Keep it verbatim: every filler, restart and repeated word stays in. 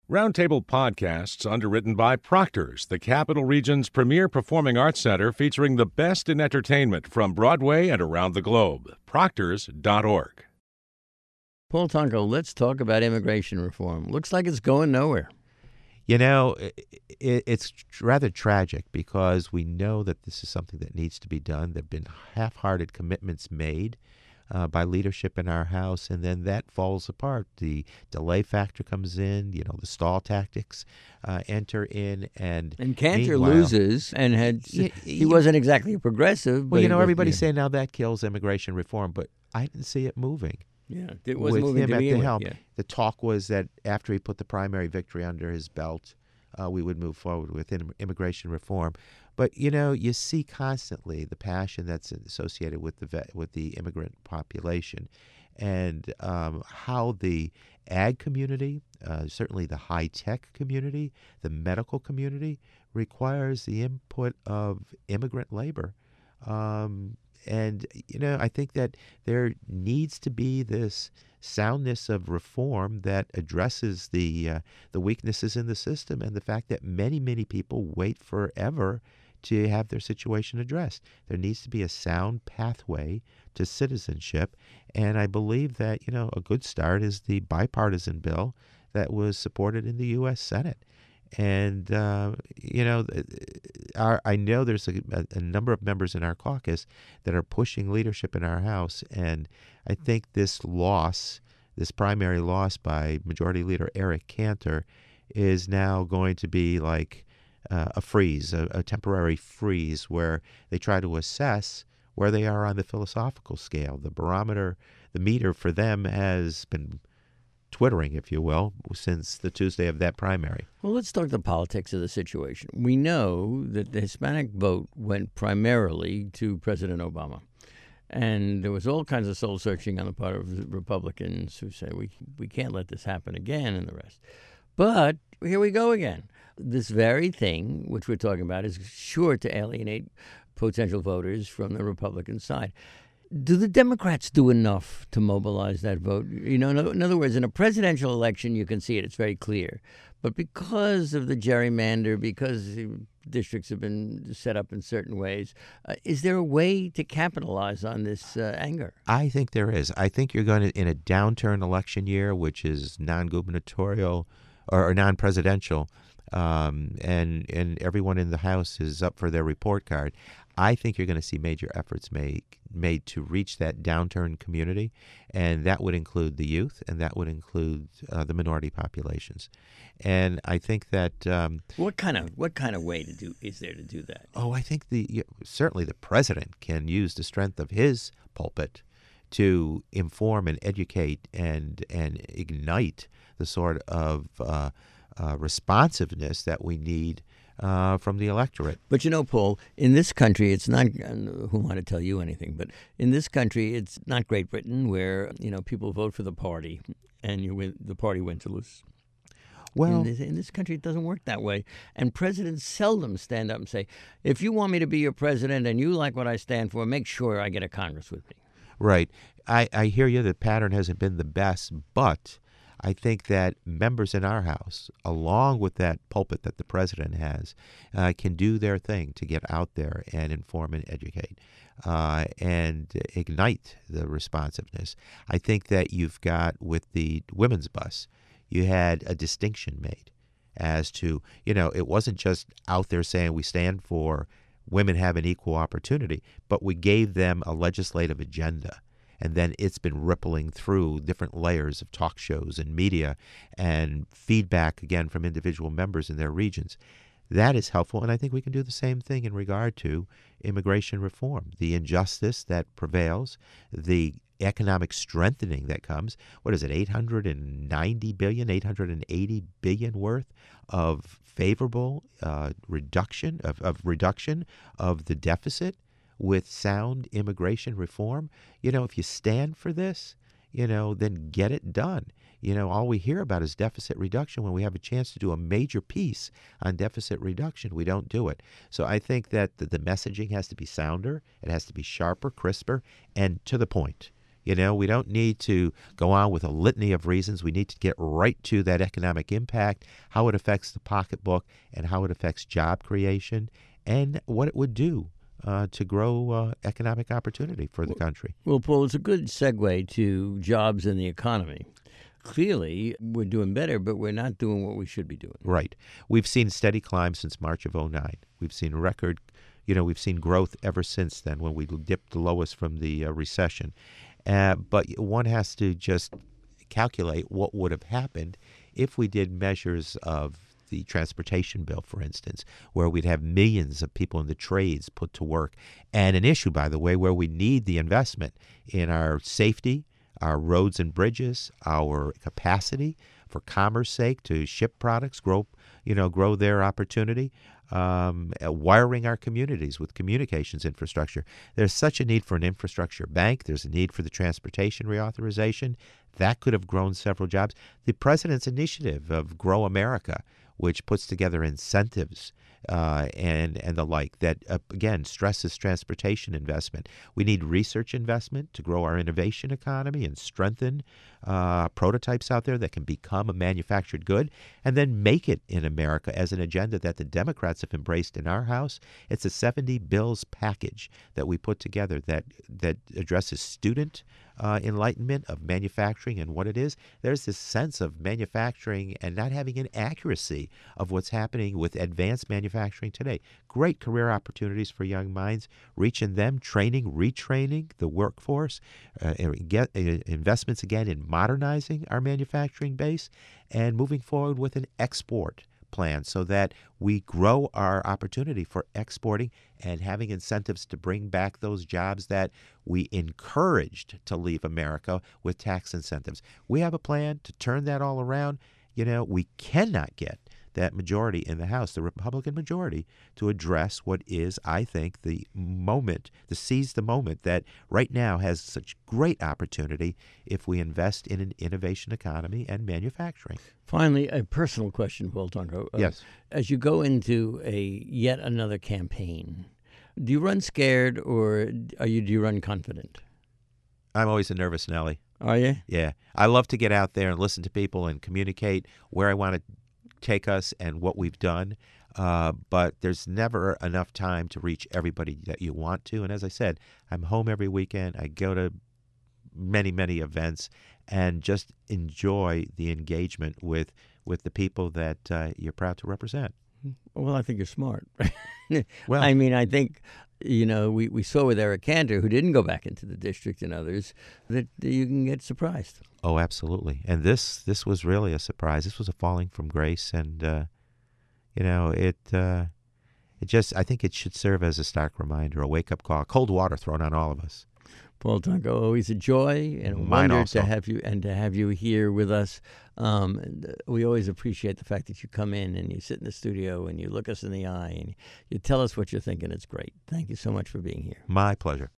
Roundtable Podcasts, underwritten by Proctor's, the Capital Region's premier performing arts center featuring the best in entertainment from Broadway and around the globe. Proctors dot org. Paul Tonko, let's talk about immigration reform. Looks like it's going nowhere. You know, it, it's rather tragic because we know that this is something that needs to be done. There have been half-hearted commitments made uh, by leadership in our House, and then that falls apart. The delay factor comes in, you know, the stall tactics uh, enter in, and And Cantor meanwhile- loses, and had Y- he y- wasn't exactly a progressive. Well, but you he know, was- everybody's yeah. saying now that kills immigration reform, but I didn't see it moving. Yeah, it wasn't with moving him to at begin the with, helm. yeah. The talk was that after he put the primary victory under his belt, uh, we would move forward with im- immigration reform. But you know, you see constantly the passion that's associated with the vet, with the immigrant population, and um, how the ag community, uh, certainly the high tech community, the medical community, requires the input of immigrant labor. Um, and, you know, I think that there needs to be this soundness of reform that addresses the uh, the weaknesses in the system and the fact that many, many people wait forever to have their situation addressed. There needs to be a sound pathway to citizenship. And I believe that, you know, a good start is the bipartisan bill that was supported in the U S Senate. And, uh, you know, our, I know there's a, a number of members in our caucus that are pushing leadership in our House. And I think this loss, this primary loss by Majority Leader Eric Cantor, is now going to be like uh, a freeze, a, a temporary freeze where they try to assess where they are on the philosophical scale. The barometer, the meter for them has been twittering, if you will, since the Tuesday of that primary. Well, let's talk the politics of the situation. We know that the Hispanic vote went primarily to President Obama. And there was all kinds of soul searching on the part of Republicans who say, we, we can't let this happen again, and the rest. But here we go again. This very thing, which we're talking about, is sure to alienate potential voters from the Republican side. Do the Democrats do enough to mobilize that vote? You know, in other, in other words, in a presidential election, you can see it. It's very clear. But because of the gerrymander, because the districts have been set up in certain ways, uh, is there a way to capitalize on this uh, anger? I think there is. I think you're going to, in a downturn election year, which is non-gubernatorial or, or non-presidential, um, and, and everyone in the House is up for their report card, I think you're going to see major efforts made made to reach that downturn community, and that would include the youth, and that would include uh, the minority populations. And I think that um, What kind of what kind of way to do is there to do that? oh, I think the yeah, certainly the president can use the strength of his pulpit to inform and educate and and ignite the sort of uh, uh, responsiveness that we need Uh, from the electorate. But you know, Paul, in this country, it's not, who am I to tell you anything, but in this country, it's not Great Britain where, you know, people vote for the party and you win, the party wins or loses. Well, in this, in this country, it doesn't work that way. And presidents seldom stand up and say, if you want me to be your president and you like what I stand for, make sure I get a Congress with me. right. I, I hear you. The pattern hasn't been the best, but I think that members in our House, along with that pulpit that the president has, uh, can do their thing to get out there and inform and educate uh, and ignite the responsiveness. I think that you've got, with the women's bus, you had a distinction made as to, you know, it wasn't just out there saying we stand for women have an equal opportunity, but we gave them a legislative agenda. And then it's been rippling through different layers of talk shows and media and feedback, again, from individual members in their regions. That is helpful, and I think we can do the same thing in regard to immigration reform. The injustice that prevails, the economic strengthening that comes. What is it, eight hundred ninety billion dollars, eight hundred eighty billion dollars worth of favorable uh, reduction, of, of reduction of the deficit with sound immigration reform? You know, if you stand for this, you know, then get it done. You know, all we hear about is deficit reduction. When we have a chance to do a major piece on deficit reduction, we don't do it. So I think that the, the messaging has to be sounder. It has to be sharper, crisper, and to the point. You know, we don't need to go on with a litany of reasons. We need to get right to that economic impact, how it affects the pocketbook, and how it affects job creation, and what it would do uh, to grow uh, economic opportunity for the country. Well, Paul, it's a good segue to jobs in the economy. Clearly, we're doing better, but we're not doing what we should be doing. Right. We've seen steady climb since March of oh nine. We've seen record, you know, we've seen growth ever since then when we dipped the lowest from the uh, recession. Uh, but one has to just calculate what would have happened if we did measures of the transportation bill, for instance, where we'd have millions of people in the trades put to work. And an issue, by the way, where we need the investment in our safety, our roads and bridges, our capacity for commerce sake to ship products, grow, you know, grow their opportunity, um, uh, wiring our communities with communications infrastructure. There's such a need for an infrastructure bank. There's a need for the transportation reauthorization. That could have grown several jobs. The president's initiative of Grow America, which puts together incentives uh, and and the like, that, uh, again, stresses transportation investment. We need research investment to grow our innovation economy and strengthen uh, prototypes out there that can become a manufactured good and then make it in America as an agenda that the Democrats have embraced in our House. It's a seventy bills package that we put together that, that addresses student uh, enlightenment of manufacturing and what it is. There's this sense of manufacturing and not having an accuracy of what's happening with advanced manufacturing today. Great career opportunities for young minds, reaching them, training, retraining the workforce, uh, get, uh, investments again in modernizing our manufacturing base, and moving forward with an export plan so that we grow our opportunity for exporting and having incentives to bring back those jobs that we encouraged to leave America with tax incentives. We have a plan to turn that all around. You know, we cannot get that majority in the House, the Republican majority, to address what is, I think, the moment, to seize the moment that right now has such great opportunity if we invest in an innovation economy and manufacturing. Finally, a personal question, Paul Tonko. Uh, Yes. As you go into a yet another campaign, do you run scared or are you do you run confident? I'm always a nervous Nelly. Are you? Yeah. I love to get out there and listen to people and communicate where I want to take us and what we've done. Uh, but there's never enough time to reach everybody that you want to. And as I said, I'm home every weekend. I go to many, many events and just enjoy the engagement with, with the people that uh, you're proud to represent. Well, I think you're smart. Well, I mean, I think, you know, we, we saw with Eric Cantor, who didn't go back into the district, and others, that you can get surprised. Oh, absolutely. And this this was really a surprise. This was a falling from grace, and uh, you know, it uh, it just I think it should serve as a stark reminder, a wake up call, cold water thrown on all of us. Paul Tonko, always a joy and a Mine wonder also. to have you and to have you here with us. Um, and, uh, we always appreciate the fact that you come in and you sit in the studio and you look us in the eye and you tell us what you're thinking. It's great. Thank you so much for being here. My pleasure.